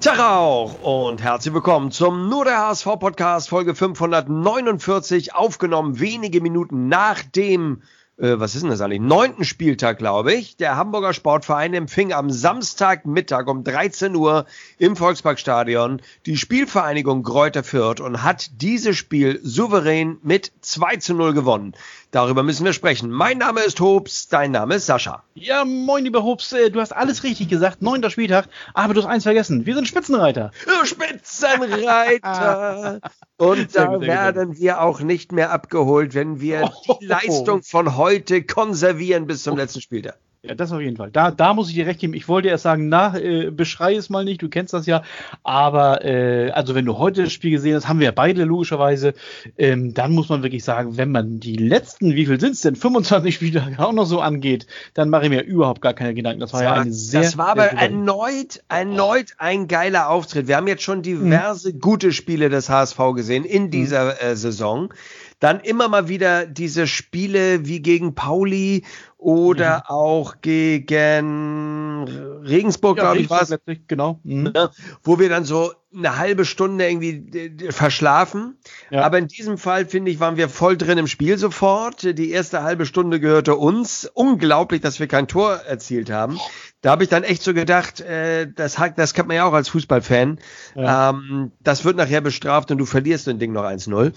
Tag auch und herzlich willkommen zum Nur der HSV-Podcast, Folge 549, aufgenommen wenige Minuten nach dem, was ist denn das eigentlich, 9. Spieltag, glaube ich. Der Hamburger Sportverein empfing am Samstagmittag um 13 Uhr im Volksparkstadion die Spielvereinigung Greuther Fürth und hat dieses Spiel souverän mit 2:0 gewonnen. Darüber müssen wir sprechen. Mein Name ist Hobbs, dein Name ist Sascha. Ja, moin, lieber Hobbs, du hast alles richtig gesagt, 9. Spieltag, aber du hast eins vergessen, wir sind Spitzenreiter. Spitzenreiter! Und da werden wir auch nicht mehr abgeholt, wenn wir die Leistung von heute konservieren bis zum letzten Spieltag. Ja, das auf jeden Fall. Da muss ich dir recht geben. Ich wollte erst sagen, beschrei es mal nicht, du kennst das ja. Aber, also wenn du heute das Spiel gesehen hast, haben wir ja beide logischerweise, dann muss man wirklich sagen, wenn man die letzten, wie viel sind es denn, 25 Spiele auch noch so angeht, dann mache ich mir überhaupt gar keine Gedanken. Das war aber erneut ein geiler Auftritt. Wir haben jetzt schon diverse gute Spiele des HSV gesehen in dieser Saison. Dann immer mal wieder diese Spiele wie gegen Pauli oder auch gegen Regensburg, glaube ich, war es. Genau. Wo wir dann so eine halbe Stunde irgendwie verschlafen. Ja. Aber in diesem Fall, finde ich, waren wir voll drin im Spiel sofort. Die erste halbe Stunde gehörte uns. Unglaublich, dass wir kein Tor erzielt haben. Da habe ich dann echt so gedacht, das kennt man ja auch als Fußballfan. Ja. Das wird nachher bestraft und du verlierst den Ding noch 1:0.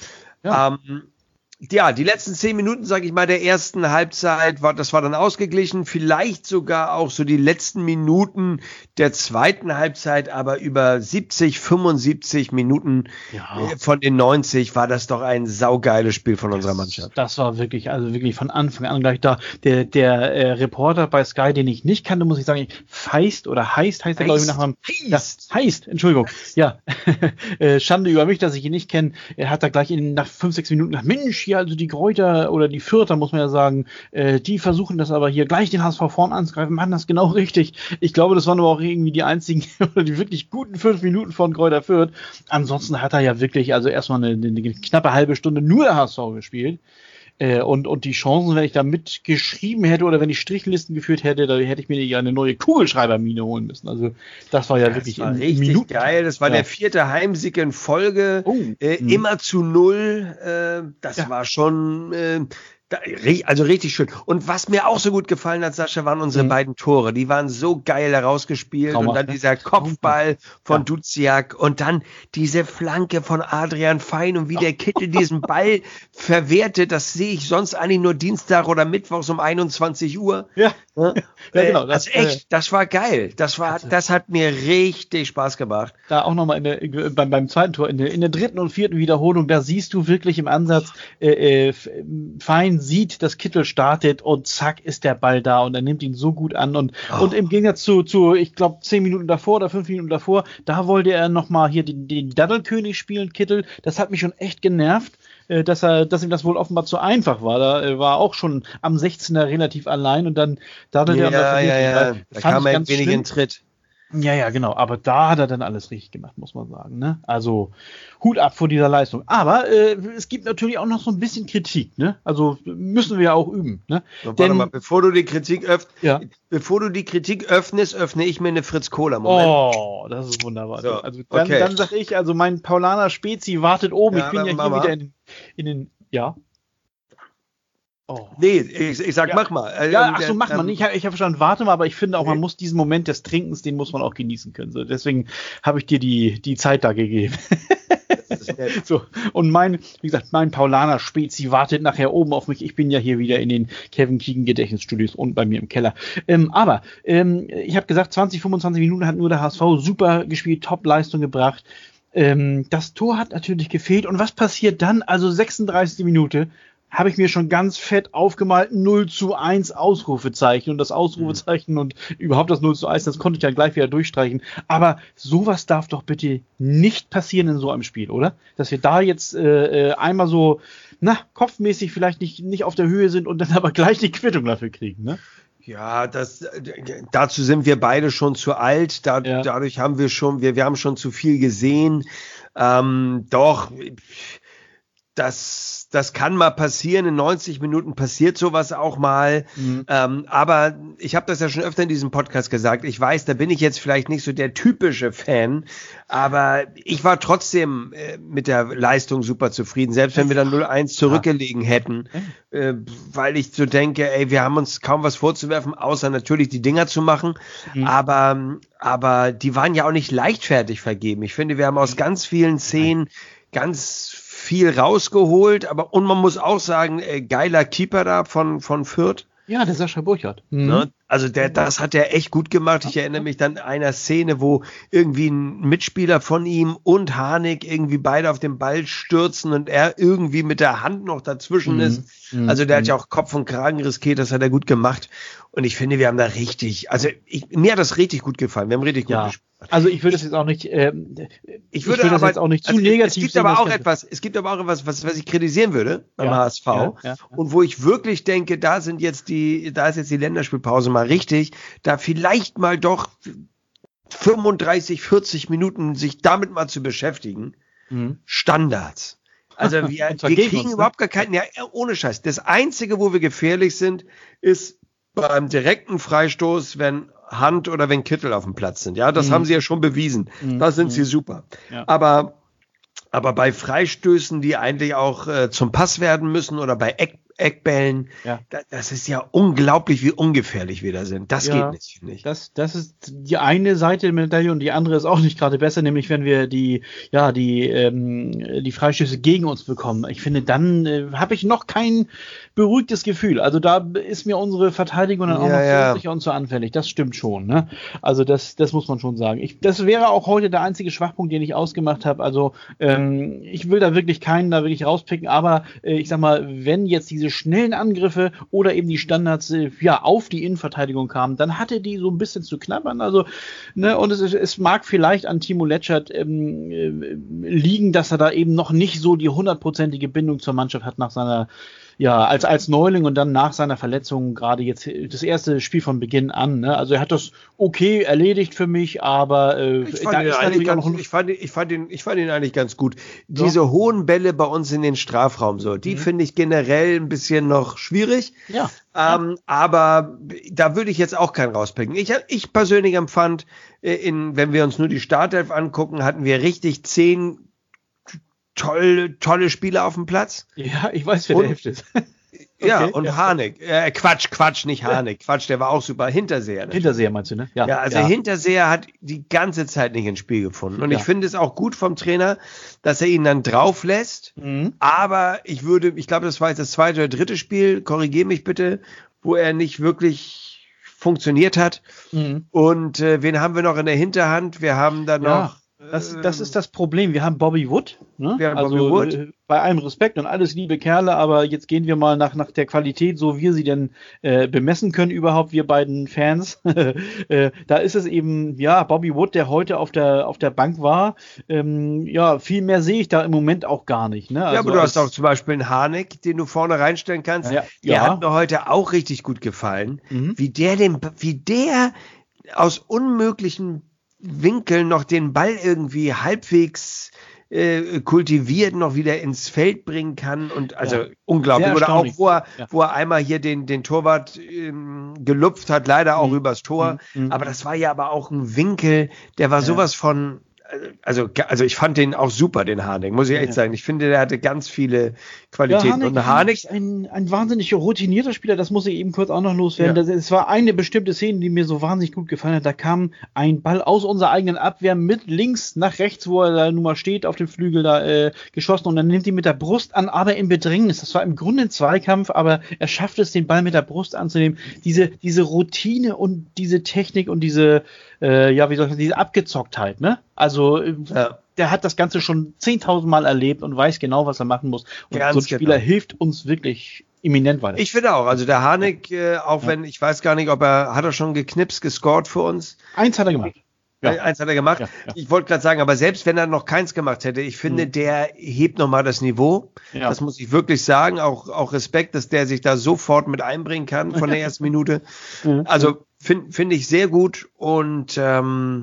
Ja. Die letzten 10 Minuten, sage ich mal, der ersten Halbzeit, das war dann ausgeglichen. Vielleicht sogar auch so die letzten Minuten der zweiten Halbzeit, aber über 70, 75 Minuten von den 90 war das doch ein saugeiles Spiel von unserer Mannschaft. Das war wirklich von Anfang an gleich da. Der Reporter bei Sky, den ich nicht kannte, muss ich sagen, heißt er, glaube ich, nach einem Heist, Entschuldigung. Ja, Schande über mich, dass ich ihn nicht kenne. Er hat da gleich nach 5, 6 Minuten gesagt, Mensch, also die Greuther oder die Fürther, muss man ja sagen, die versuchen das aber hier gleich den HSV vorn anzugreifen, machen das genau richtig. Ich glaube, das waren aber auch irgendwie die einzigen oder die wirklich guten 5 Minuten von Greuther Fürth. Ansonsten hat er ja wirklich also erstmal eine knappe halbe Stunde nur der HSV gespielt. Und die Chancen, wenn ich da mitgeschrieben hätte oder wenn ich Strichlisten geführt hätte, da hätte ich mir ja eine neue Kugelschreibermine holen müssen. Also das war ja wirklich richtig Minuten. Geil. Das war der 4. Heimsieg in Folge, immer zu 0. Das war schon also richtig schön. Und was mir auch so gut gefallen hat, Sascha, waren unsere beiden Tore. Die waren so geil herausgespielt. Und dann dieser Kopfball von Duziak und dann diese Flanke von Adrian Fein und wie der Kittel diesen Ball verwertet. Das sehe ich sonst eigentlich nur Dienstag oder Mittwochs um 21 Uhr. Ja, genau. Das war geil. Das hat mir richtig Spaß gemacht. Da auch nochmal beim zweiten Tor, in der 3. und 4. Wiederholung, da siehst du wirklich im Ansatz, Fein sieht, dass Kittel startet und zack ist der Ball da und er nimmt ihn so gut an und im Gegensatz zu ich glaube 10 Minuten davor oder 5 Minuten davor, da wollte er nochmal hier den Daddelkönig spielen, Kittel. Das hat mich schon echt genervt, dass ihm das wohl offenbar zu einfach war. Da war auch schon am 16er relativ allein und dann daddelt er. Da kam er ein wenig in Tritt. Ja, genau. Aber da hat er dann alles richtig gemacht, muss man sagen. Ne? Also Hut ab vor dieser Leistung. Aber es gibt natürlich auch noch so ein bisschen Kritik. Ne? Also müssen wir ja auch üben. Ne? So, warte mal, bevor du die Kritik öffnest, öffne ich mir eine Fritz-Cola. Moment. Oh, das ist wunderbar. So, also dann sag ich, also mein Paulaner Spezi wartet oben. Ja, ich bin ja hier wieder in den Oh. Nee, ich sag, mach mal. Mach mal. Ich habe verstanden, warte mal, aber ich finde auch, man muss diesen Moment des Trinkens, den muss man auch genießen können. So, deswegen habe ich dir die Zeit da gegeben. So, und mein Paulaner Spezi wartet nachher oben auf mich. Ich bin ja hier wieder in den Kevin Keegan Gedächtnisstudios und bei mir im Keller. Aber ich habe gesagt, 20, 25 Minuten hat nur der HSV super gespielt, Top-Leistung gebracht. Das Tor hat natürlich gefehlt. Und was passiert dann? Also 36. Minute habe ich mir schon ganz fett aufgemalt, 0:1 Ausrufezeichen und das Ausrufezeichen und überhaupt das 0:1, das konnte ich dann gleich wieder durchstreichen. Aber sowas darf doch bitte nicht passieren in so einem Spiel, oder? Dass wir da jetzt einmal so, kopfmäßig vielleicht nicht auf der Höhe sind und dann aber gleich die Quittung dafür kriegen, ne? Ja, dazu sind wir beide schon zu alt. Dadurch haben wir haben schon zu viel gesehen. Das das kann mal passieren. In 90 Minuten passiert sowas auch mal. Aber ich habe das ja schon öfter in diesem Podcast gesagt. Ich weiß, da bin ich jetzt vielleicht nicht so der typische Fan, aber ich war trotzdem mit der Leistung super zufrieden, selbst wenn wir dann 0-1 zurückgelegen hätten, weil ich so denke, ey, wir haben uns kaum was vorzuwerfen, außer natürlich die Dinger zu machen. Aber die waren ja auch nicht leichtfertig vergeben. Ich finde, wir haben aus ganz vielen Szenen ganz viel rausgeholt, und man muss auch sagen, geiler Keeper da von Fürth. Ja, der Sascha Burchardt. Ne? Also das hat er echt gut gemacht. Ich erinnere mich dann an einer Szene, wo irgendwie ein Mitspieler von ihm und Harnik irgendwie beide auf den Ball stürzen und er irgendwie mit der Hand noch dazwischen ist. Also der hat ja auch Kopf und Kragen riskiert, das hat er gut gemacht. Und ich finde, wir haben da mir hat das richtig gut gefallen. Wir haben richtig gut gespielt. Also ich würde das jetzt auch nicht, ich würde das jetzt auch nicht zu negativ sehen. Es gibt aber auch etwas, was ich kritisieren würde beim HSV. Und wo ich wirklich denke, da ist jetzt die Länderspielpause mal richtig, da vielleicht mal doch 35, 40 Minuten sich damit mal zu beschäftigen. Standards. Also wir kriegen überhaupt gar keinen, ohne Scheiß. Das Einzige, wo wir gefährlich sind, ist beim direkten Freistoß, wenn Hand oder wenn Kittel auf dem Platz sind. Ja, das haben sie ja schon bewiesen. Da sind sie super. Ja. Aber bei Freistößen, die eigentlich auch zum Pass werden müssen oder bei Eckbällen, das ist ja unglaublich, wie ungefährlich wir da sind. Das geht nicht, finde ich. Das ist die eine Seite der Medaille und die andere ist auch nicht gerade besser, nämlich wenn wir die Freistöße gegen uns bekommen. Ich finde, dann habe ich noch kein beruhigtes Gefühl. Also da ist mir unsere Verteidigung dann auch noch freundlicher und zu anfällig. Das stimmt schon. Ne? Also das muss man schon sagen. Das wäre auch heute der einzige Schwachpunkt, den ich ausgemacht habe. Also ich will da wirklich keinen da wirklich rauspicken, aber ich sag mal, wenn jetzt diese schnellen Angriffe oder eben die Standards auf die Innenverteidigung kamen, dann hatte die so ein bisschen zu knabbern. Also, ne, und es mag vielleicht an Timo Letschert liegen, dass er da eben noch nicht so die 100%ige Bindung zur Mannschaft hat nach seiner als Neuling und dann nach seiner Verletzung, gerade jetzt das erste Spiel von Beginn an. Ne? Also er hat das okay erledigt für mich, aber ich fand ihn eigentlich ganz gut. Ja. Diese hohen Bälle bei uns in den Strafraum, die finde ich generell ein bisschen noch schwierig. Ja. Aber da würde ich jetzt auch keinen rauspicken. Ich persönlich empfand, wenn wir uns nur die Startelf angucken, hatten wir richtig 10 tolle Spieler auf dem Platz. Ja, ich weiß, wer der Hälfte ist. Ja, okay, und Harnik. Quatsch, nicht Harnik. Quatsch, der war auch super. Hinterseher. Hinterseher meinst du, ne? Hinterseher hat die ganze Zeit nicht ins Spiel gefunden. Und ich finde es auch gut vom Trainer, dass er ihn dann drauf lässt. Aber ich glaube, das war jetzt das zweite oder dritte Spiel, korrigiere mich bitte, wo er nicht wirklich funktioniert hat. Und wen haben wir noch in der Hinterhand? Wir haben da noch Das ist das Problem. Wir haben Bobby Wood. Ne? Bobby Wood. Bei allem Respekt und alles liebe Kerle, aber jetzt gehen wir mal nach der Qualität, so wir sie denn bemessen können überhaupt, wir beiden Fans. Da ist es eben, Bobby Wood, der heute auf der Bank war. Viel mehr sehe ich da im Moment auch gar nicht. Ne? Also aber du hast auch zum Beispiel einen Harnik, den du vorne reinstellen kannst. Der hat mir heute auch richtig gut gefallen. Wie der aus unmöglichen Winkel noch den Ball irgendwie halbwegs kultiviert noch wieder ins Feld bringen kann und unglaublich. Oder auch wo er einmal hier den Torwart gelupft hat, leider auch übers Tor. Aber das war ja aber auch ein Winkel, der war sowas von also ich fand den auch super, den Harnik, muss ich echt sagen. Ich finde, der hatte ganz viele Qualitäten. Und Harnik ist ein wahnsinnig routinierter Spieler, das muss ich eben kurz auch noch loswerden. Es war eine bestimmte Szene, die mir so wahnsinnig gut gefallen hat. Da kam ein Ball aus unserer eigenen Abwehr mit links nach rechts, wo er da nun mal steht, auf dem Flügel da geschossen und dann nimmt ihn mit der Brust an, aber im Bedrängnis. Das war im Grunde ein Zweikampf, aber er schafft es, den Ball mit der Brust anzunehmen. Diese Routine und diese Technik und diese diese Abgezocktheit, ne? Also, der hat das Ganze schon 10.000 Mal erlebt und weiß genau, was er machen muss. Und so ein Spieler hilft uns wirklich eminent weiter. Ich finde auch, also der Harnik, wenn, ich weiß gar nicht, hat er schon gescored für uns? Eins hat er gemacht. Eins hat er gemacht. Ja. Ich wollte gerade sagen, aber selbst wenn er noch keins gemacht hätte, ich finde, der hebt nochmal das Niveau. Ja. Das muss ich wirklich sagen. Auch Respekt, dass der sich da sofort mit einbringen kann von der ersten Minute. Also finde ich sehr gut und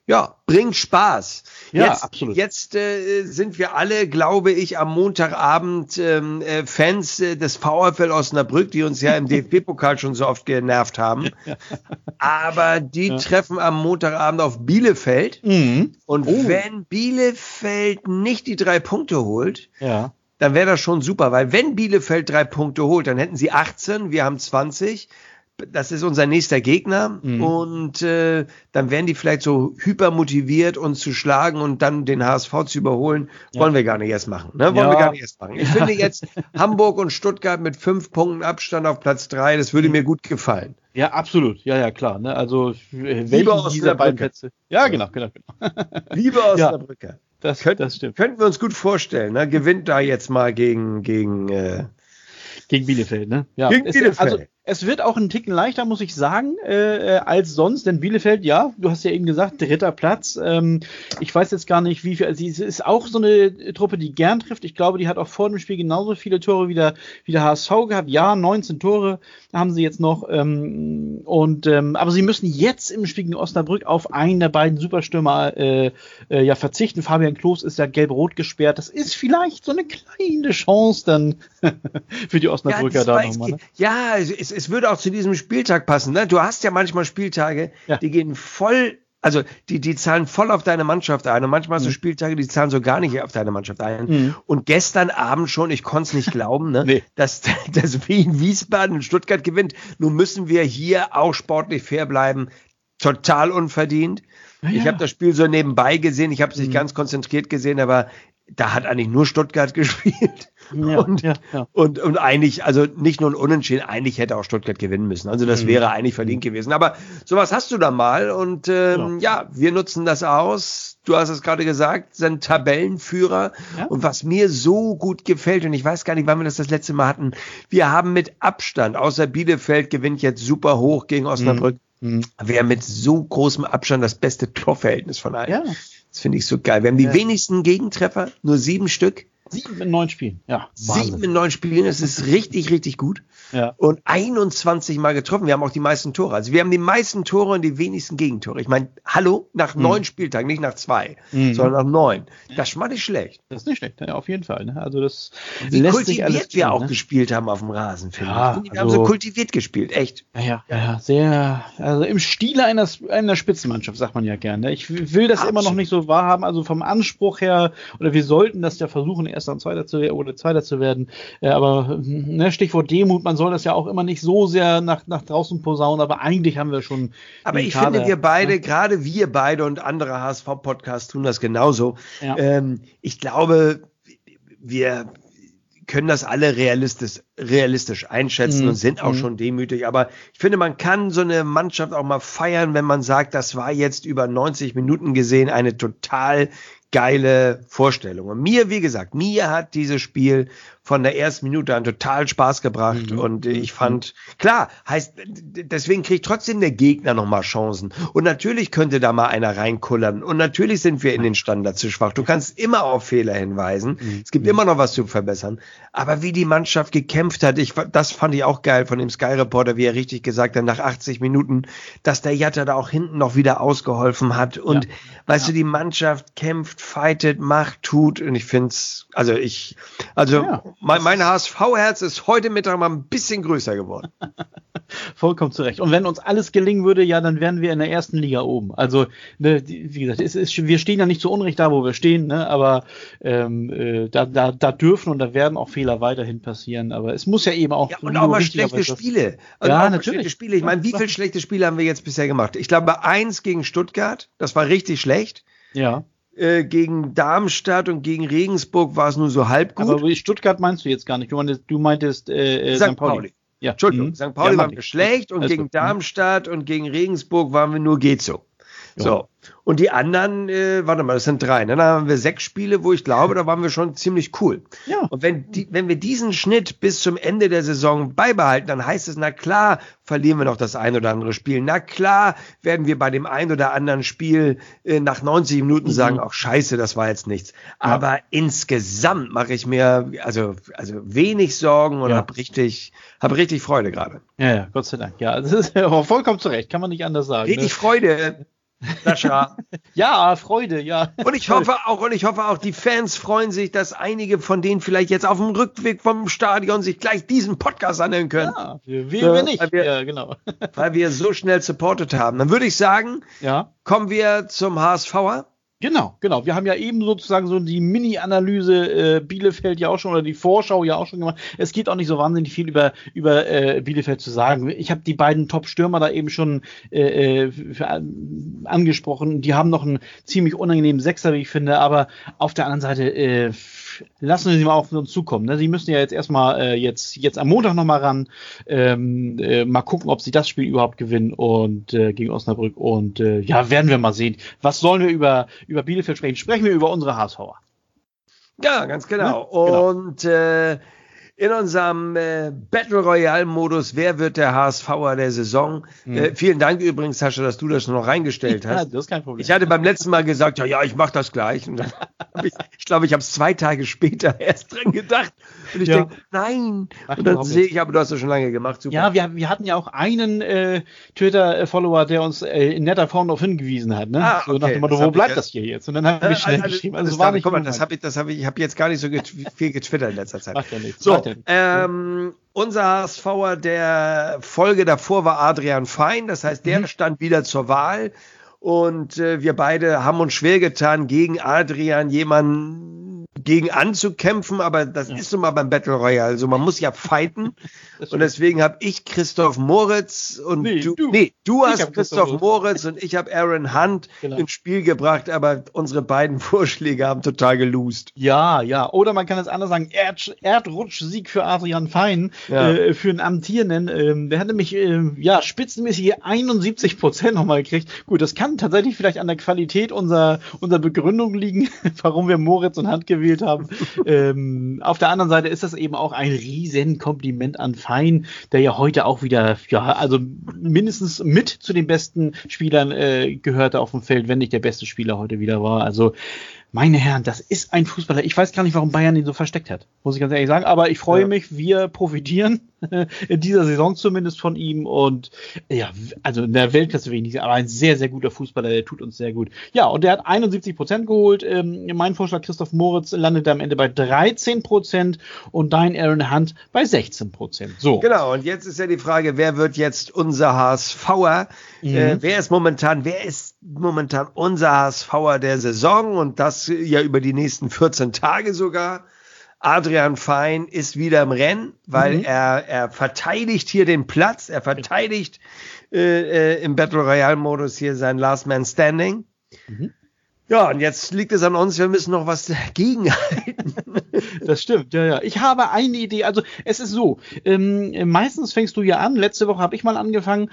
bringt Spaß. Ja, absolut. Jetzt sind wir alle, glaube ich, am Montagabend Fans des VfL Osnabrück, die uns ja im DFB-Pokal schon so oft genervt haben. Aber die treffen am Montagabend auf Bielefeld. Mhm. Und wenn Bielefeld nicht die 3 Punkte holt, dann wäre das schon super. Weil wenn Bielefeld 3 Punkte holt, dann hätten sie 18, wir haben 20. Das ist unser nächster Gegner und dann wären die vielleicht so hypermotiviert, uns zu schlagen und dann den HSV zu überholen. Wollen wir gar nicht erst machen. Ne? Wollen wir gar nicht erst machen. Ich finde jetzt Hamburg und Stuttgart mit 5 Punkten Abstand auf Platz 3, das würde mir gut gefallen. Ja, absolut. Ja, klar. Ne? Also welche dieser beiden Plätze? Ja, genau. Liebe Osnabrücker. Das stimmt. Könnten wir uns gut vorstellen. Ne? Gewinnt da jetzt mal gegen Bielefeld, ne? Ja. Gegen Bielefeld. Es wird auch einen Ticken leichter, muss ich sagen, als sonst, denn Bielefeld, du hast ja eben gesagt, 3. Platz. Ich weiß jetzt gar nicht, wie viel, also es ist auch so eine Truppe, die gern trifft. Ich glaube, die hat auch vor dem Spiel genauso viele Tore wie der HSV gehabt. Ja, 19 Tore haben sie jetzt noch. Aber sie müssen jetzt im Spiel gegen Osnabrück auf einen der beiden Superstürmer verzichten. Fabian Klos ist ja gelb-rot gesperrt. Das ist vielleicht so eine kleine Chance dann für die Osnabrücker da nochmal. Ne? Ja, es würde auch zu diesem Spieltag passen. Ne? Du hast ja manchmal Spieltage, die gehen voll, also die zahlen voll auf deine Mannschaft ein. Und manchmal hast du Spieltage, die zahlen so gar nicht auf deine Mannschaft ein. Und gestern Abend schon, ich konnte es nicht glauben, ne? dass Wien Wiesbaden und Stuttgart gewinnt. Nun müssen wir hier auch sportlich fair bleiben. Total unverdient. Ja. Ich habe das Spiel so nebenbei gesehen, ich habe es nicht ganz konzentriert gesehen, aber da hat eigentlich nur Stuttgart gespielt. Und eigentlich, also nicht nur ein Unentschieden, eigentlich hätte auch Stuttgart gewinnen müssen. Also das wäre eigentlich verdient gewesen. Aber sowas hast du da mal und wir nutzen das aus. Du hast es gerade gesagt, sind Tabellenführer. Ja. Und was mir so gut gefällt, und ich weiß gar nicht, wann wir das letzte Mal hatten, wir haben mit Abstand, außer Bielefeld gewinnt jetzt super hoch gegen Osnabrück, wir haben mit so großem Abstand das beste Torverhältnis von allen. Ja. Das finde ich so geil. Wir haben die wenigsten Gegentreffer, nur 7 Stück. 7 in 9 Spielen, ja. 7 in 9 Spielen, das ist richtig, richtig gut. Ja. Und 21 Mal getroffen. Wir haben auch die meisten Tore. Also wir haben die meisten Tore und die wenigsten Gegentore. Ich meine, hallo, nach 9 Spieltagen, nicht nach 2, sondern nach 9. Das ist mal nicht schlecht. Das ist nicht schlecht, ja, auf jeden Fall. Ne? Also das wie lässt kultiviert sich alles tun, wir auch gespielt haben auf dem Rasen, finde ich. Wir haben so kultiviert gespielt, echt. Ja, sehr, also im Stile einer Spitzenmannschaft, sagt man ja gerne. Ich will das immer noch nicht so wahrhaben, also vom Anspruch her, oder wir sollten das ja versuchen, Erster und Zweiter zu werden. Aber Stichwort Demut, man soll das ja auch immer nicht so sehr nach draußen posaunen, aber eigentlich haben wir schon. Aber ich finde, wir beide, gerade wir beide und andere HSV-Podcasts tun das genauso. Ja. Ich glaube, wir können das alle realistisch einschätzen und sind auch schon demütig. Aber ich finde, man kann so eine Mannschaft auch mal feiern, wenn man sagt, das war jetzt über 90 Minuten gesehen eine total geile Vorstellung. Und wie gesagt, mir hat dieses Spiel von der ersten Minute an total Spaß gebracht und ich fand, klar, deswegen kriegt trotzdem der Gegner nochmal Chancen und natürlich könnte da mal einer reinkullern und natürlich sind wir in den Standards zu schwach. Du kannst immer auf Fehler hinweisen, es gibt immer noch was zu verbessern, aber wie die Mannschaft gekämpft hat, das fand ich auch geil von dem Sky-Reporter, wie er richtig gesagt hat, nach 80 Minuten, dass der Jatta da auch hinten noch wieder ausgeholfen hat und weißt du, die Mannschaft kämpft, fightet, macht, tut und ich finde es, mein HSV-Herz ist heute Mittag mal ein bisschen größer geworden. Vollkommen zurecht. Und wenn uns alles gelingen würde, ja, dann wären wir in der ersten Liga oben. Also, wie gesagt, wir stehen ja nicht zu Unrecht da, wo wir stehen, ne? Aber da dürfen und da werden auch Fehler weiterhin passieren. Aber es muss ja eben auch. Ja, und auch mal schlechte Spiele. Ja, natürlich. Ich meine, wie viele schlechte Spiele haben wir jetzt bisher gemacht? Ich glaube, 1 gegen Stuttgart, das war richtig schlecht. Ja. Gegen Darmstadt und gegen Regensburg war es nur so halb gut. Aber Stuttgart meinst du jetzt gar nicht. Du meintest St. Pauli. Ja. Entschuldigung, St. Pauli waren wir schlecht und gegen Darmstadt und gegen Regensburg waren wir nur geht so. Ja. So. Und die anderen, das sind 3. Dann haben wir 6 Spiele, wo ich glaube, da waren wir schon ziemlich cool. Ja. Und wenn wir diesen Schnitt bis zum Ende der Saison beibehalten, dann heißt es, na klar, verlieren wir noch das ein oder andere Spiel. Na klar, werden wir bei dem ein oder anderen Spiel nach 90 Minuten sagen, ach scheiße, das war jetzt nichts. Ja. Aber insgesamt mache ich mir also wenig Sorgen und habe richtig Freude gerade. Ja, Gott sei Dank. Ja, das ist vollkommen zurecht, kann man nicht anders sagen. Richtig Freude. Sascha. Ja, Freude, ja. Und ich hoffe auch, die Fans freuen sich, dass einige von denen vielleicht jetzt auf dem Rückweg vom Stadion sich gleich diesen Podcast anhören können. Ja, wir nicht. Ja, genau. Weil wir so schnell supportet haben. Dann würde ich sagen, kommen wir zum HSVer. Genau. Wir haben ja eben sozusagen so die Mini-Analyse Bielefeld ja auch schon, oder die Vorschau ja auch schon gemacht. Es geht auch nicht so wahnsinnig viel über Bielefeld zu sagen. Ich habe die beiden Top-Stürmer da eben schon angesprochen. Die haben noch einen ziemlich unangenehmen Sechser, wie ich finde, aber auf der anderen Seite lassen wir sie mal auf uns zukommen. Ne? Sie müssen ja jetzt erstmal jetzt am Montag nochmal ran, mal gucken, ob sie das Spiel überhaupt gewinnen und gegen Osnabrück und werden wir mal sehen. Was sollen wir über Bielefeld sprechen? Sprechen wir über unsere HSVer. Ja, ganz genau. Ja, und in unserem Battle Royale-Modus, wer wird der HSVer der Saison? Vielen Dank übrigens, Sascha, dass du das noch reingestellt hast. Ja, das ist kein Problem. Ich hatte beim letzten Mal gesagt, ja, ich mache das gleich. Und dann ich glaube, ich habe es 2 Tage später erst dran gedacht. Und ich denke, nein. Und dann sehe ich, aber du hast das schon lange gemacht. Super. Ja, wir hatten ja auch einen Twitter-Follower, der uns in netter Form darauf hingewiesen hat. Ne? Okay. So nach dem Motto, wo bleibt das hier jetzt? Und dann haben wir schnell geschrieben. Also war nicht. Guck mal, ich habe jetzt gar nicht so viel getwittert in letzter Zeit. Macht ja nichts. So, unser HSVer der Folge davor war Adrian Fein, das heißt, der stand wieder zur Wahl und wir beide haben uns schwer getan, gegen Adrian jemanden gegen anzukämpfen, aber das ist nun mal beim Battle Royale, also man muss ja fighten und deswegen habe ich Christoph Moritz und du hast Christoph Moritz und ich habe Aaron Hunt ins Spiel gebracht, aber unsere beiden Vorschläge haben total geloost. Ja, oder man kann es anders sagen, Erdrutschsieg für Adrian Fein, für einen Amtierenden, der hat nämlich spitzenmäßig 71% nochmal gekriegt. Gut, das kann tatsächlich vielleicht an der Qualität unserer Begründung liegen, warum wir Moritz und Hunt gewählt haben. Auf der anderen Seite ist das eben auch ein riesen Kompliment an Fein, der ja heute auch wieder, also mindestens mit zu den besten Spielern gehörte auf dem Feld, wenn nicht der beste Spieler heute wieder war. Also meine Herren, das ist ein Fußballer. Ich weiß gar nicht, warum Bayern ihn so versteckt hat, muss ich ganz ehrlich sagen. Aber ich freue mich, wir profitieren in dieser Saison zumindest von ihm. Und also in der Weltklasse wenig, aber ein sehr, sehr guter Fußballer, der tut uns sehr gut. Ja, und der hat 71% geholt. Mein Vorschlag, Christoph Moritz, landet am Ende bei 13% und dein Aaron Hunt bei 16%. So. Genau, und jetzt ist ja die Frage, wer wird jetzt unser HSVer? Wer ist momentan unser HSVer der Saison und das ja über die nächsten 14 Tage sogar. Adrian Fein ist wieder im Rennen, weil er verteidigt hier den Platz, er verteidigt im Battle Royale Modus hier sein Last Man Standing. Ja, und jetzt liegt es an uns, wir müssen noch was gegenhalten. Das stimmt, ja. Ich habe eine Idee, also es ist so, meistens fängst du ja an, letzte Woche habe ich mal angefangen,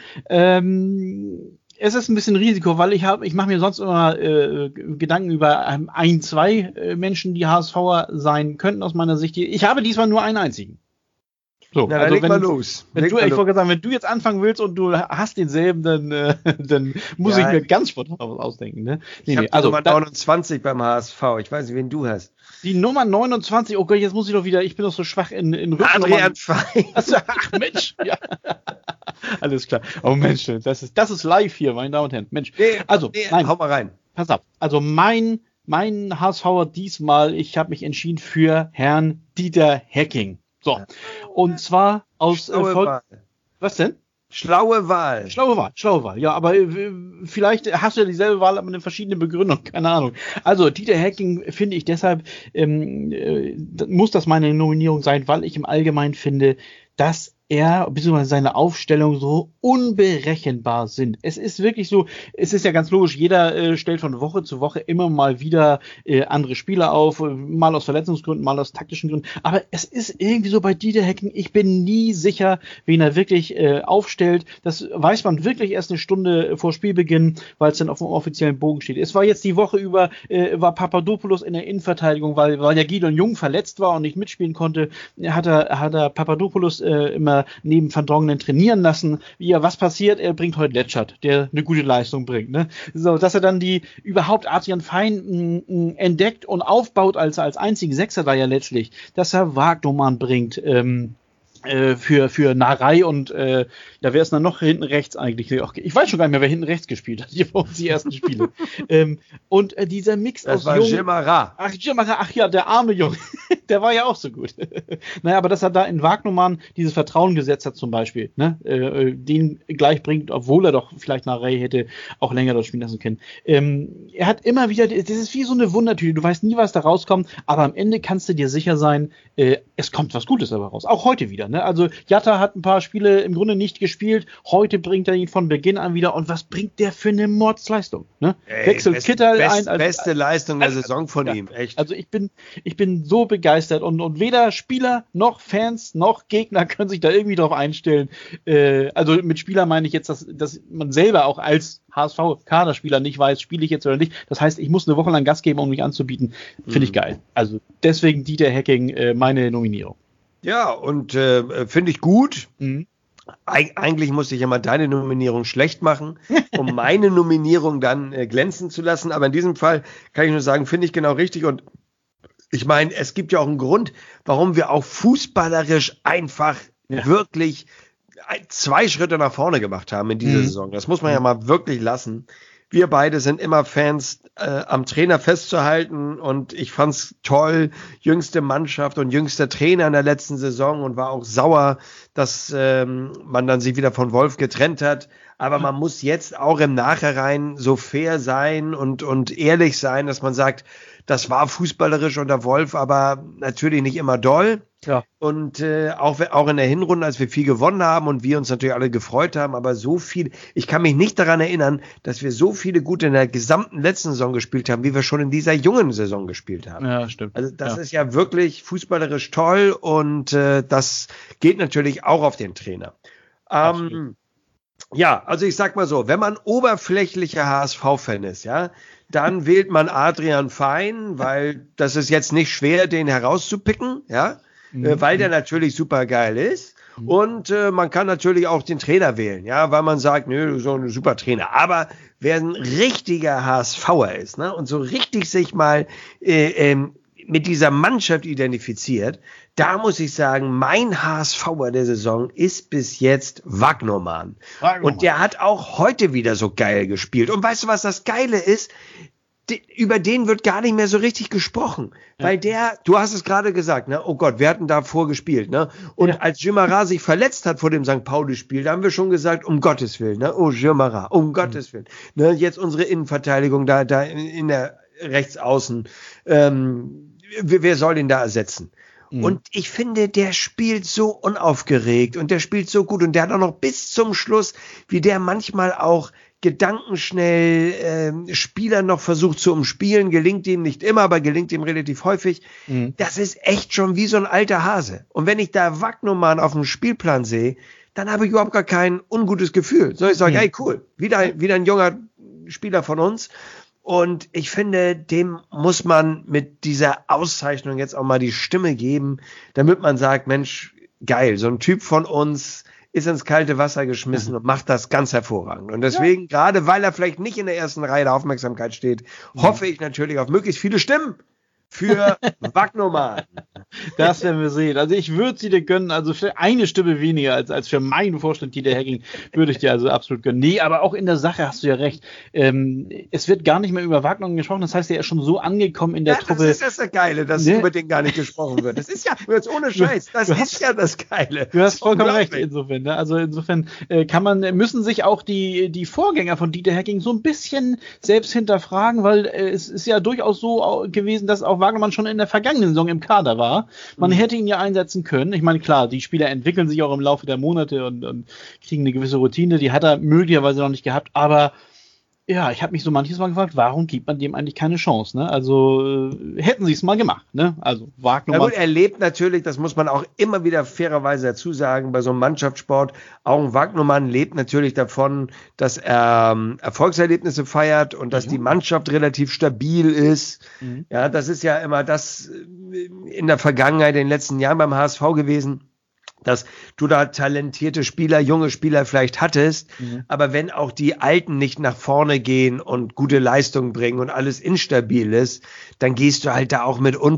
es ist ein bisschen Risiko, weil ich mache mir sonst immer Gedanken über 1-2 Menschen, die HSVer sein könnten aus meiner Sicht. Ich habe diesmal nur einen einzigen. So, na, also leg mal los. Ich wollte sagen, wenn du jetzt anfangen willst und du hast denselben, dann muss ich mir ganz spontan was ausdenken. Ne? Ich habe also Nummer 29 beim HSV. Ich weiß nicht, wen du hast. Die Nummer 29, oh Gott, jetzt muss ich doch wieder, ich bin doch so schwach in Rücken. Adrian Fein. Ach Mensch, ja. Alles klar. Oh Mensch, das ist live hier, meine Damen und Herren. Mensch. Nein, hau mal rein. Pass auf. Also mein HSVer diesmal, ich habe mich entschieden für Herrn Dieter Hecking. So. Und zwar aus Was denn? Schlaue Wahl. Ja, aber vielleicht hast du ja dieselbe Wahl, aber eine verschiedene Begründung, keine Ahnung. Also Dieter Hecking finde ich deshalb, muss das meine Nominierung sein, weil ich im Allgemeinen finde, dass er bzw. seine Aufstellung so unberechenbar sind. Es ist wirklich so, es ist ja ganz logisch, jeder stellt von Woche zu Woche immer mal wieder andere Spieler auf, mal aus Verletzungsgründen, mal aus taktischen Gründen, aber es ist irgendwie so bei Dieter Hecking, ich bin nie sicher, wen er wirklich aufstellt. Das weiß man wirklich erst eine Stunde vor Spielbeginn, weil es dann auf dem offiziellen Bogen steht. Es war jetzt die Woche über, war Papadopoulos in der Innenverteidigung, weil ja Gideon Jung verletzt war und nicht mitspielen konnte, hat er Papadopoulos immer neben Van Drongelen trainieren lassen. Was passiert? Er bringt heute Letschert, der eine gute Leistung bringt. Ne? So, dass er dann überhaupt Adrian Fein entdeckt und aufbaut als einzigen Sechser da ja letztlich, dass er Wagnumann bringt, für Narei und wer ist denn noch hinten rechts eigentlich? Ich weiß schon gar nicht mehr, wer hinten rechts gespielt hat, hier bei uns die ersten Spiele. Und dieser Mix das aus war Jimara. Ach ja, der arme Junge, der war ja auch so gut. Naja, aber dass er da in Wagnumann dieses Vertrauen gesetzt hat zum Beispiel, ne? Den gleich bringt, obwohl er doch vielleicht Narei hätte auch länger dort spielen lassen können. Er hat immer wieder, das ist wie so eine Wundertüte, du weißt nie, was da rauskommt, aber am Ende kannst du dir sicher sein, es kommt was Gutes dabei raus, auch heute wieder. Ne? Also Jatta hat ein paar Spiele im Grunde nicht gespielt. Heute bringt er ihn von Beginn an wieder. Und was bringt der für eine Mordsleistung? Ne? Wechselt Kittel ein. Beste Leistung der Saison von ihm, echt. Also ich bin so begeistert. Und weder Spieler noch Fans noch Gegner können sich da irgendwie drauf einstellen. Also mit Spieler meine ich jetzt, dass man selber auch als HSV-Kaderspieler nicht weiß, spiele ich jetzt oder nicht. Das heißt, ich muss eine Woche lang Gas geben, um mich anzubieten. Finde ich geil. Also deswegen Dieter Hecking meine Nominierung. Ja, und finde ich gut. Mhm. Eigentlich musste ich ja mal deine Nominierung schlecht machen, um meine Nominierung dann glänzen zu lassen. Aber in diesem Fall kann ich nur sagen, finde ich genau richtig. Und ich meine, es gibt ja auch einen Grund, warum wir auch fußballerisch einfach wirklich 2 Schritte nach vorne gemacht haben in dieser Saison. Das muss man ja mal wirklich lassen. Wir beide sind immer Fans, am Trainer festzuhalten und ich fand's toll, jüngste Mannschaft und jüngster Trainer in der letzten Saison und war auch sauer, dass man dann sich wieder von Wolf getrennt hat. Aber man muss jetzt auch im Nachhinein so fair sein und ehrlich sein, dass man sagt, das war fußballerisch unter Wolf, aber natürlich nicht immer doll. Ja. Und auch in der Hinrunde, als wir viel gewonnen haben und wir uns natürlich alle gefreut haben, aber so viel, ich kann mich nicht daran erinnern, dass wir so viele gute in der gesamten letzten Saison gespielt haben, wie wir schon in dieser jungen Saison gespielt haben. Ja, stimmt. Also das ist ja wirklich fußballerisch toll und das geht natürlich auch auf den Trainer. Ja, also ich sag mal so, wenn man oberflächlicher HSV-Fan ist, ja, dann wählt man Adrian Fein, weil das ist jetzt nicht schwer, den herauszupicken, ja, weil der natürlich super geil ist. Und man kann natürlich auch den Trainer wählen, ja, weil man sagt, nö, so ein super Trainer. Aber wer ein richtiger HSVer ist, ne, und so richtig sich mal mit dieser Mannschaft identifiziert, da muss ich sagen, mein HSVer der Saison ist bis jetzt Wagnumann. Und der hat auch heute wieder so geil gespielt. Und weißt du, was das Geile ist? Über den wird gar nicht mehr so richtig gesprochen. Weil du hast es gerade gesagt, ne? Oh Gott, wir hatten da vorgespielt, ne? Und als Jimara sich verletzt hat vor dem St. Pauli-Spiel, da haben wir schon gesagt, um Gottes Willen, ne? Oh, Jimara, um Gottes Willen. Ne? Jetzt unsere Innenverteidigung da in der Rechtsaußen. Wer soll ihn da ersetzen? Und ich finde, der spielt so unaufgeregt und der spielt so gut und der hat auch noch bis zum Schluss, wie der manchmal auch gedankenschnell Spieler noch versucht zu umspielen, gelingt ihm nicht immer, aber gelingt ihm relativ häufig. Das ist echt schon wie so ein alter Hase. Und wenn ich da Wagnumann auf dem Spielplan sehe, dann habe ich überhaupt gar kein ungutes Gefühl. So, ich sage, hey, cool, wieder ein junger Spieler von uns. Und ich finde, dem muss man mit dieser Auszeichnung jetzt auch mal die Stimme geben, damit man sagt, Mensch, geil, so ein Typ von uns ist ins kalte Wasser geschmissen und macht das ganz hervorragend. Und deswegen, gerade weil er vielleicht nicht in der ersten Reihe der Aufmerksamkeit steht, hoffe ich natürlich auf möglichst viele Stimmen für Wagnumann. Das werden wir sehen. Also ich würde sie dir gönnen, also für eine Stimme weniger als für meinen Vorstand Dieter Hecking würde ich dir also absolut gönnen. Nee, aber auch in der Sache hast du ja recht. Es wird gar nicht mehr über Wagnumann gesprochen, das heißt, er ist schon so angekommen in der Truppe. Das ist das Geile, dass über den gar nicht gesprochen wird. Das ist ja, jetzt ohne Scheiß, das ist ja das Geile. Du hast vollkommen recht insofern. Ne? Also insofern müssen sich auch die Vorgänger von Dieter Hecking so ein bisschen selbst hinterfragen, weil es ist ja durchaus so gewesen, dass auch Wagnumann schon in der vergangenen Saison im Kader war. Man hätte ihn ja einsetzen können. Ich meine, klar, die Spieler entwickeln sich auch im Laufe der Monate und kriegen eine gewisse Routine. Die hat er möglicherweise noch nicht gehabt. Aber ja, ich habe mich so manches Mal gefragt, warum gibt man dem eigentlich keine Chance? Ne? Also hätten sie es mal gemacht. Ne? Also Wagnumann. Ja gut, er lebt natürlich, das muss man auch immer wieder fairerweise dazu sagen, bei so einem Mannschaftssport, auch ein Wagnumann lebt natürlich davon, dass er Erfolgserlebnisse feiert und dass die Mannschaft relativ stabil ist. Ja, das ist ja immer das in der Vergangenheit, in den letzten Jahren beim HSV gewesen, dass du da talentierte Spieler, junge Spieler vielleicht hattest, aber wenn auch die Alten nicht nach vorne gehen und gute Leistungen bringen und alles instabil ist, dann gehst du halt da auch mit unter.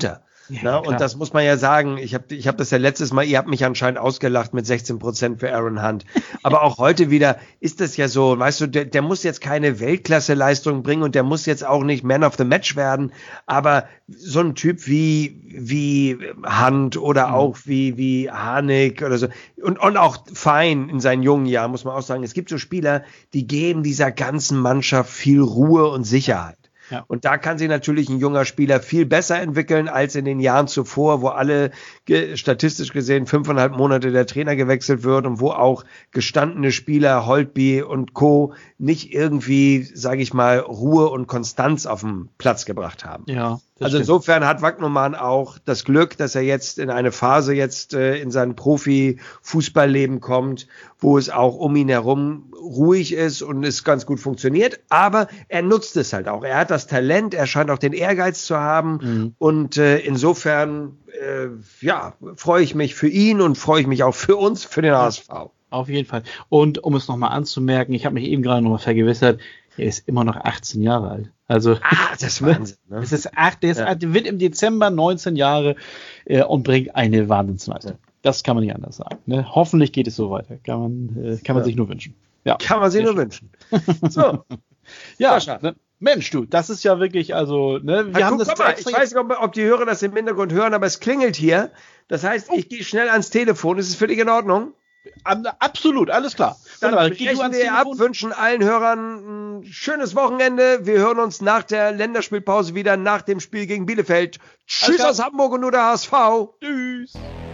Ja, und das muss man ja sagen, ich hab das ja letztes Mal, ihr habt mich anscheinend ausgelacht mit 16% für Aaron Hunt. Aber auch heute wieder ist das ja so, weißt du, der muss jetzt keine Weltklasse-Leistung bringen und der muss jetzt auch nicht Man of the Match werden. Aber so ein Typ wie Hunt oder auch wie Harnik oder so und auch Fein in seinen jungen Jahren, muss man auch sagen, es gibt so Spieler, die geben dieser ganzen Mannschaft viel Ruhe und Sicherheit. Ja. Und da kann sich natürlich ein junger Spieler viel besser entwickeln als in den Jahren zuvor, wo alle statistisch gesehen 5,5 Monate der Trainer gewechselt wird und wo auch gestandene Spieler, Holtby und Co. nicht irgendwie, sage ich mal, Ruhe und Konstanz auf den Platz gebracht haben. Ja. Also insofern hat Wagnumann auch das Glück, dass er jetzt in eine Phase in sein Profi-Fußballleben kommt, wo es auch um ihn herum ruhig ist und es ganz gut funktioniert. Aber er nutzt es halt auch. Er hat das Talent, er scheint auch den Ehrgeiz zu haben. Und insofern freue ich mich für ihn und freue ich mich auch für uns, für den HSV. Auf jeden Fall. Und um es nochmal anzumerken, ich habe mich eben gerade nochmal vergewissert, er ist immer noch 18 Jahre alt. Also, das ist Wahnsinn. Ne? Der wird im Dezember 19 Jahre und bringt eine Wahnsinnsleistung. Das kann man nicht anders sagen. Ne? Hoffentlich geht es so weiter. Kann man sich nur wünschen. Ja. Kann man sich nur wünschen. So. Ja, ne? Mensch, du, das ist ja wirklich, also, ne, ich weiß nicht, ob die Hörer das im Hintergrund hören, aber es klingelt hier. Das heißt, ich gehe schnell ans Telefon. Ist es für dich in Ordnung? Absolut, alles klar. Dann brechen wir ab, wünschen allen Hörern ein schönes Wochenende. Wir hören uns nach der Länderspielpause wieder, nach dem Spiel gegen Bielefeld. Tschüss aus Hamburg und nur der HSV. Tschüss.